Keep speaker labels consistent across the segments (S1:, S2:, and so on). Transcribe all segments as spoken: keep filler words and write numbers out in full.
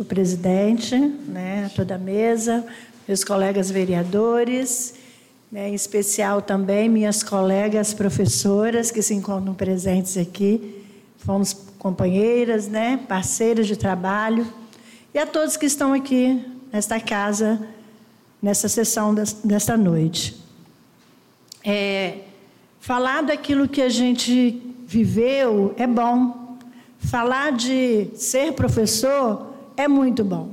S1: o presidente, né, toda a mesa, meus colegas vereadores, né, em especial também minhas colegas professoras que se encontram presentes aqui, fomos companheiras, né, parceiras de trabalho, e a todos que estão aqui nesta casa, nessa sessão desta noite. É, falar daquilo que a gente viveu é bom. Falar de ser professor é muito bom,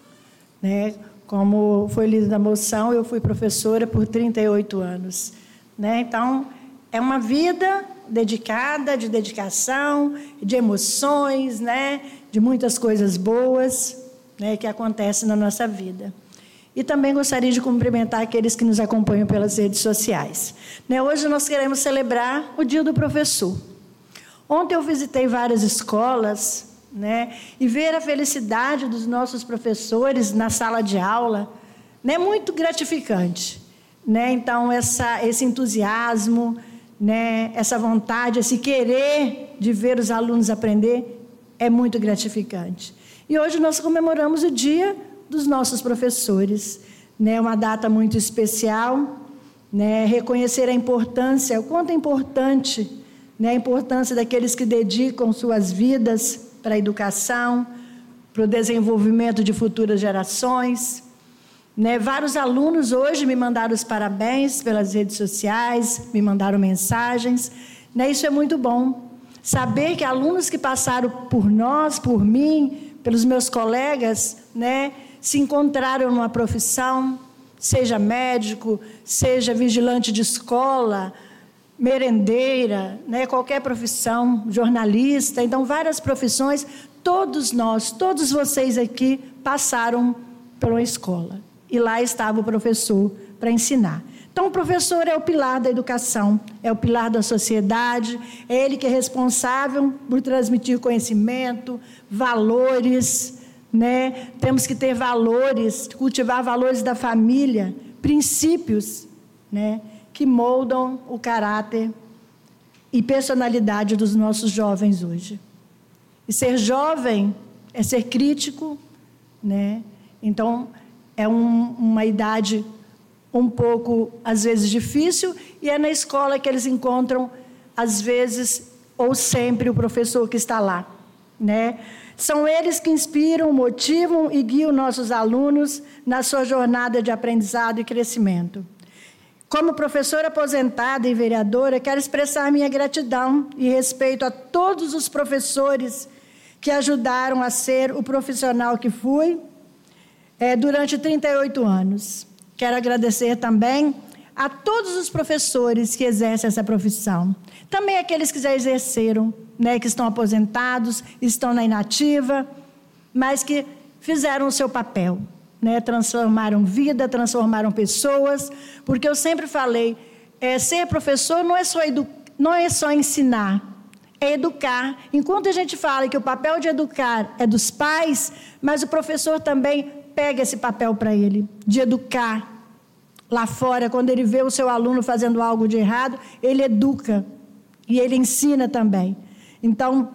S1: né? Como foi lido na moção, eu fui professora por trinta e oito anos, né? Então, é uma vida dedicada, de dedicação, de emoções, né? De muitas coisas boas, né, que acontecem na nossa vida. E também gostaria de cumprimentar aqueles que nos acompanham pelas redes sociais. Né, hoje nós queremos celebrar o Dia do Professor. Ontem eu visitei várias escolas, né, e ver a felicidade dos nossos professores na sala de aula, né, é muito gratificante. Né? Então, essa, esse entusiasmo, né, essa vontade, esse querer de ver os alunos aprender é muito gratificante. E hoje nós comemoramos o Dia dos nossos professores, né, uma data muito especial, né, reconhecer a importância, o quanto é importante, né, a importância daqueles que dedicam suas vidas para a educação, para o desenvolvimento de futuras gerações. Né, vários alunos hoje me mandaram os parabéns pelas redes sociais, me mandaram mensagens, né, isso é muito bom. Saber que alunos que passaram por nós, por mim, pelos meus colegas, né, se encontraram numa profissão, seja médico, seja vigilante de escola, merendeira, né, qualquer profissão, jornalista, então várias profissões, todos nós, todos vocês aqui passaram por uma escola. E lá estava o professor para ensinar. Então, o professor é o pilar da educação, é o pilar da sociedade, é ele que é responsável por transmitir conhecimento, valores, né? Temos que ter valores, cultivar valores da família, princípios, né, que moldam o caráter e personalidade dos nossos jovens hoje. E ser jovem é ser crítico, né? Então, é um, uma idade um pouco, às vezes, difícil, e é na escola que eles encontram, às vezes, ou sempre, o professor que está lá, né? São eles que inspiram, motivam e guiam nossos alunos na sua jornada de aprendizado e crescimento. Como professora aposentada e vereadora, quero expressar minha gratidão e respeito a todos os professores que ajudaram a ser o profissional que fui é, durante trinta e oito anos. Quero agradecer também a todos os professores que exercem essa profissão. Também aqueles que já exerceram, né, que estão aposentados, estão na inativa, mas que fizeram o seu papel, né, transformaram vida, transformaram pessoas, porque eu sempre falei, é, ser professor não é só edu- não é só ensinar, é educar. Enquanto a gente fala que o papel de educar é dos pais, mas o professor também pega esse papel para ele, de educar. Lá fora, quando ele vê o seu aluno fazendo algo de errado, ele educa e ele ensina também. Então,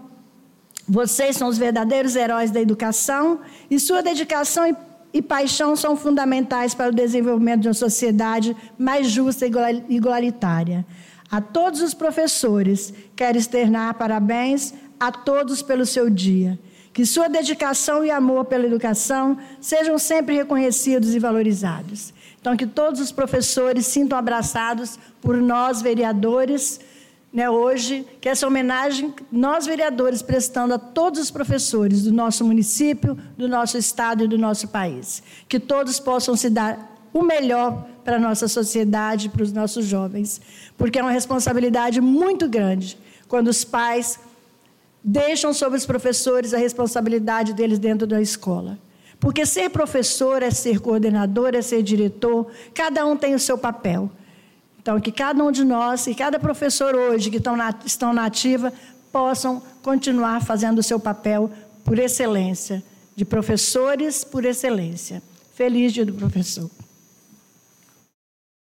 S1: vocês são os verdadeiros heróis da educação e sua dedicação e, e paixão são fundamentais para o desenvolvimento de uma sociedade mais justa e igualitária. A todos os professores, quero externar parabéns a todos pelo seu dia. Que sua dedicação e amor pela educação sejam sempre reconhecidos e valorizados. Então, que todos os professores sintam abraçados por nós, vereadores, né, hoje, que essa homenagem, nós, vereadores, prestando a todos os professores do nosso município, do nosso estado e do nosso país. Que todos possam se dar o melhor para a nossa sociedade, para os nossos jovens. Porque é uma responsabilidade muito grande quando os pais deixam sobre os professores a responsabilidade deles dentro da escola. Porque ser professor é ser coordenador, é ser diretor, cada um tem o seu papel. Então, que cada um de nós e cada professor hoje que estão na, estão na ativa possam continuar fazendo o seu papel por excelência, de professores por excelência. Feliz Dia do Professor.